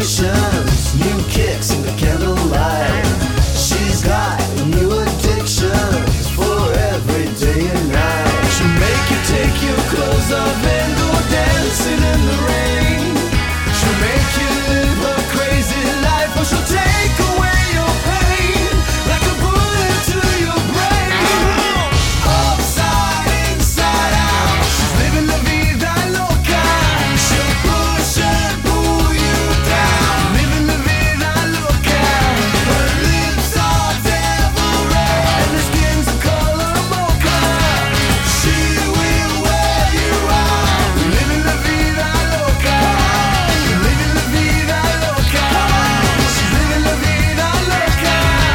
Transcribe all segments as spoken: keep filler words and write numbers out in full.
sensations, new kicks in the candlelight. She's got new addictions for every day and night. She'll make you take your clothes off and go dancing in the rain. She'll make you live a crazy life, or she'll take away your pain like a bullet to your brain. Upside, inside out, she's living la vida loca. She'll push and pull you down, living la vida loca. Her lips are devil red and her skin's the color mocha. She will wear you out, living la vida loca. Living la vida loca. She's living la vida loca.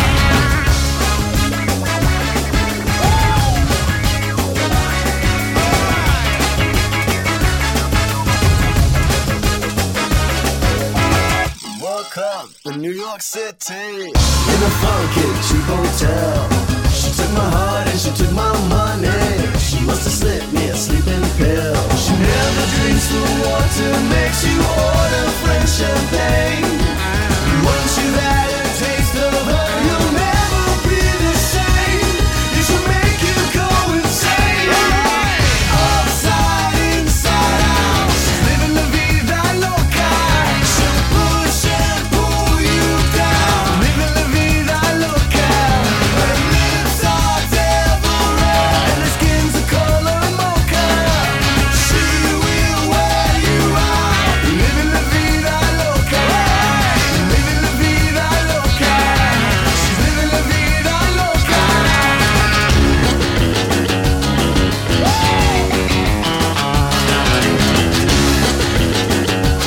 Woke up in New York City in a funky cheap hotel. She took my heart and she took my money. She must have slipped me a sleeping pill. She never drinks the water, makes you order French champagne. Once you've had a taste of her, you'll never be the same. It should make you go insane. Upside, inside out, she's living la vida loca. She'll push and pull you down, living la vida loca. Her lips are devil red and her skin's the color mocha. She will wear you out, living la vida loca. Living la vida loca. She's living la vida loca.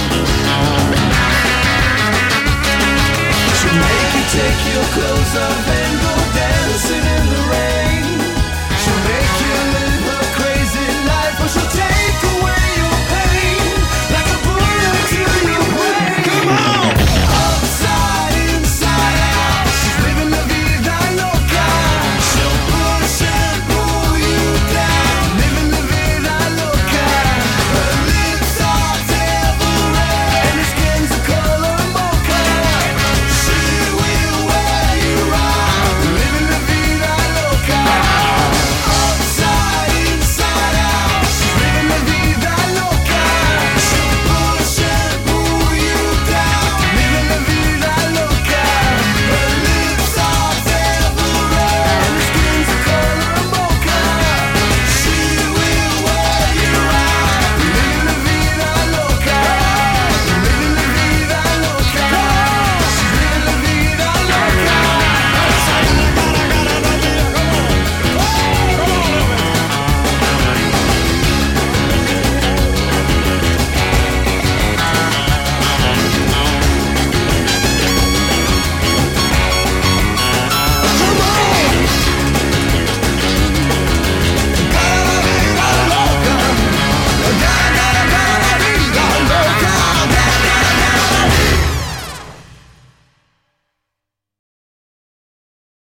She'll make you take your clothes off